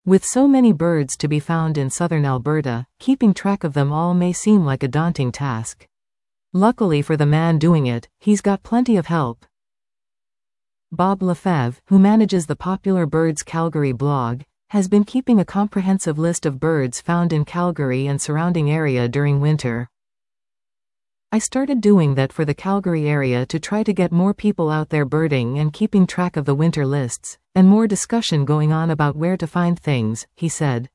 With so many birds to be found in southern Alberta, keeping track of them all may seem like a daunting task. Luckily for the man doing it, he's got plenty of help. Bob Lefebvre, who manages the popular Birds Calgary blog, has been keeping a comprehensive list of birds found in Calgary and surrounding area during winter. I started doing that for the Calgary area to try to get more people out there birding and keeping track of the winter lists, and more discussion going on about where to find things, he said.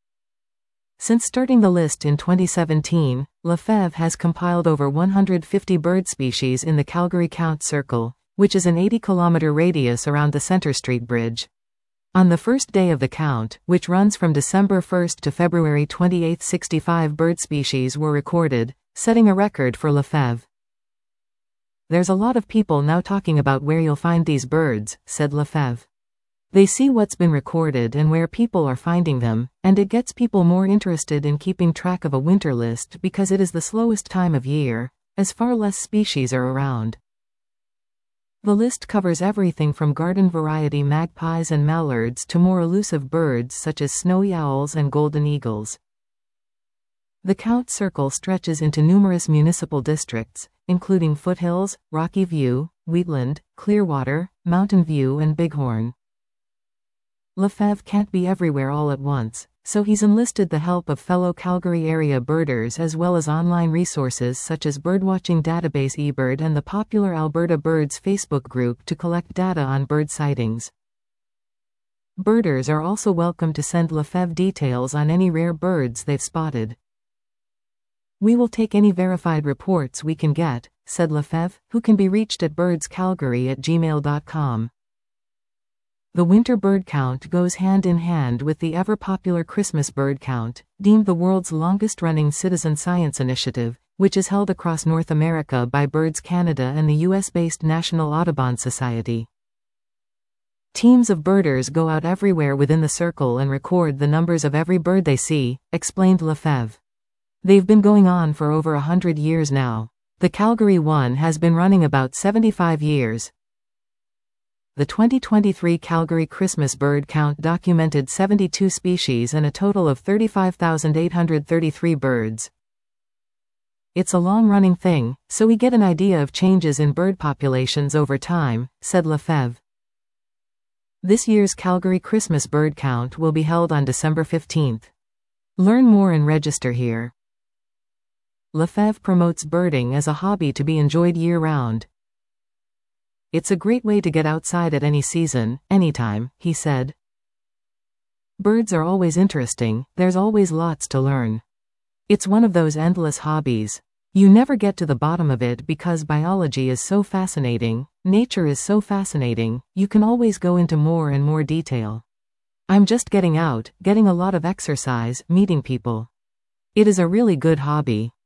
Since starting the list in 2017, Lefebvre has compiled over 150 bird species in the Calgary Count Circle, which is an 80-kilometer radius around the Centre Street Bridge. On the first day of the count, which runs from December 1 to February 28, 65 bird species were recorded, setting a record for Lefebvre. There's a lot of people now talking about where you'll find these birds, said Lefebvre. They see what's been recorded and where people are finding them, and it gets people more interested in keeping track of a winter list because it is the slowest time of year, as far less species are around. The list covers everything from garden variety magpies and mallards to more elusive birds such as snowy owls and golden eagles. The Count Circle stretches into numerous municipal districts, including Foothills, Rocky View, Wheatland, Clearwater, Mountain View and Bighorn. Lefebvre can't be everywhere all at once, so he's enlisted the help of fellow Calgary area birders as well as online resources such as birdwatching database eBird and the popular Alberta Birds Facebook group to collect data on bird sightings. Birders are also welcome to send Lefebvre details on any rare birds they've spotted. We will take any verified reports we can get, said Lefebvre, who can be reached at birdscalgary@gmail.com. The winter bird count goes hand in hand with the ever-popular Christmas bird count, deemed the world's longest-running citizen science initiative, which is held across North America by Birds Canada and the US-based National Audubon Society. Teams of birders go out everywhere within the circle and record the numbers of every bird they see, explained Lefebvre. They've been going on for over 100 years now. The Calgary one has been running about 75 years. The 2023 Calgary Christmas bird count documented 72 species and a total of 35,833 birds. It's a long-running thing, so we get an idea of changes in bird populations over time, said Lefebvre. This year's Calgary Christmas bird count will be held on December 15. Learn more and register here. Lefebvre promotes birding as a hobby to be enjoyed year-round. It's a great way to get outside at any season, anytime, he said. Birds are always interesting, there's always lots to learn. It's one of those endless hobbies. You never get to the bottom of it because biology is so fascinating, nature is so fascinating, you can always go into more and more detail. I'm just getting out, getting a lot of exercise, meeting people. It is a really good hobby.